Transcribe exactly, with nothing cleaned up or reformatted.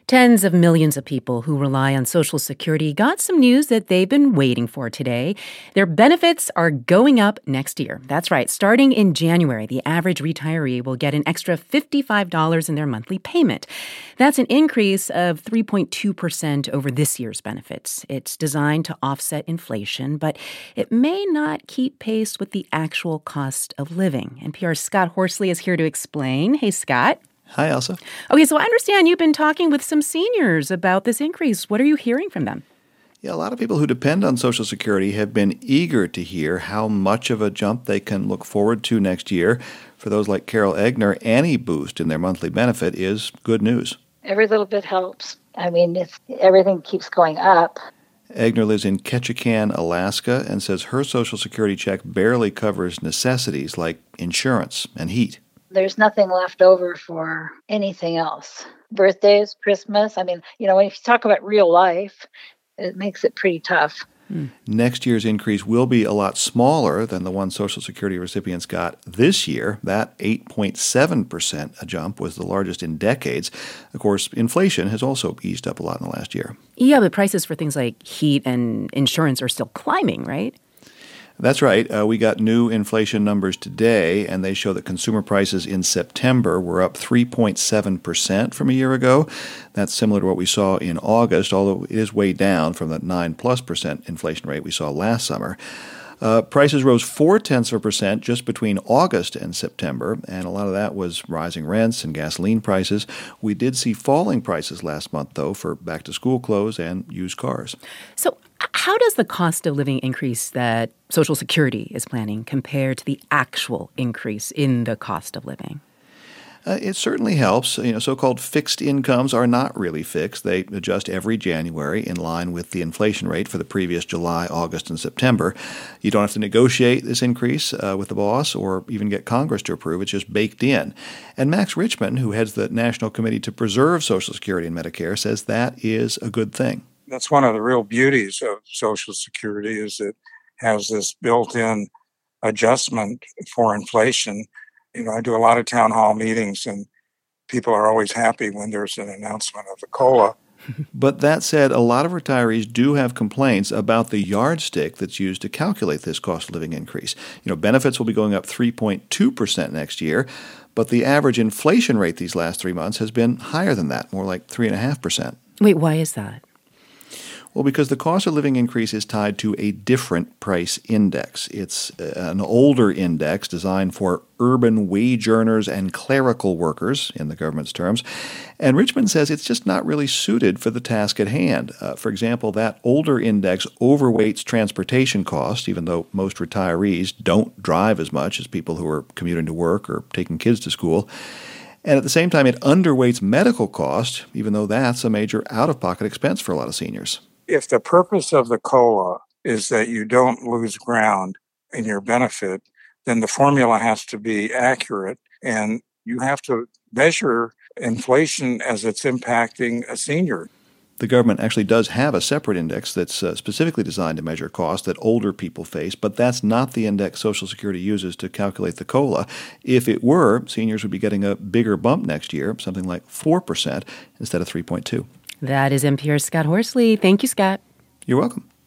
Tens of millions of people who rely on Social Security got some news that they've been waiting for today. Their benefits are going up next year. That's right. Starting in January, the average retiree will get an extra fifty-five dollars in their monthly payment. That's an increase of three point two percent over this year's benefits. It's designed to offset inflation, but it may not keep pace with the actual cost of living. N P R's Scott Horsley is here to explain. Hey, Scott. Hi, Elsa. Okay, so I understand you've been talking with some seniors about this increase. What are you hearing from them? Yeah, a lot of people who depend on Social Security have been eager to hear how much of a jump they can look forward to next year. For those like Carol Egner, any boost in their monthly benefit is good news. Every little bit helps. I mean, it's, everything keeps going up. Egner lives in Ketchikan, Alaska, and says her Social Security check barely covers necessities like insurance and heat. There's nothing left over for anything else. Birthdays, Christmas. I mean, you know, when you talk about real life, it makes it pretty tough. Hmm. Next year's increase will be a lot smaller than the one Social Security recipients got this year. That eight point seven percent a jump was the largest in decades. Of course, inflation has also eased up a lot in the last year. Yeah, but prices for things like heat and insurance are still climbing, right? That's right. Uh, we got new inflation numbers today, and they show that consumer prices in September were up three point seven percent from a year ago. That's similar to what we saw in August, although it is way down from the nine plus percent inflation rate we saw last summer. Uh, prices rose four-tenths of a percent just between August and September, and a lot of that was rising rents and gasoline prices. We did see falling prices last month, though, for back-to-school clothes and used cars. So how does the cost of living increase that Social Security is planning compare to the actual increase in the cost of living? Uh, it certainly helps. You know, so-called fixed incomes are not really fixed. They adjust every January in line with the inflation rate for the previous July, August, and September. You don't have to negotiate this increase uh, with the boss or even get Congress to approve. It's just baked in. And Max Richman, who heads the National Committee to Preserve Social Security and Medicare, says that is a good thing. That's one of the real beauties of Social Security is it has this built-in adjustment for inflation. You know, I do a lot of town hall meetings, and people are always happy when there's an announcement of the COLA. But that said, a lot of retirees do have complaints about the yardstick that's used to calculate this cost of living increase. You know, benefits will be going up three point two percent next year, but the average inflation rate these last three months has been higher than that, more like three point five percent. Wait, why is that? Well, because the cost of living increase is tied to a different price index. It's an older index designed for urban wage earners and clerical workers, in the government's terms. And Richmond says it's just not really suited for the task at hand. Uh, for example, that older index overweights transportation costs, even though most retirees don't drive as much as people who are commuting to work or taking kids to school. And at the same time, it underweights medical costs, even though that's a major out-of-pocket expense for a lot of seniors. If the purpose of the COLA is that you don't lose ground in your benefit, then the formula has to be accurate, and you have to measure inflation as it's impacting a senior. The government actually does have a separate index that's uh, specifically designed to measure costs that older people face, but that's not the index Social Security uses to calculate the COLA. If it were, seniors would be getting a bigger bump next year, something like four percent instead of three point two. That is N P R's Scott Horsley. Thank you, Scott. You're welcome.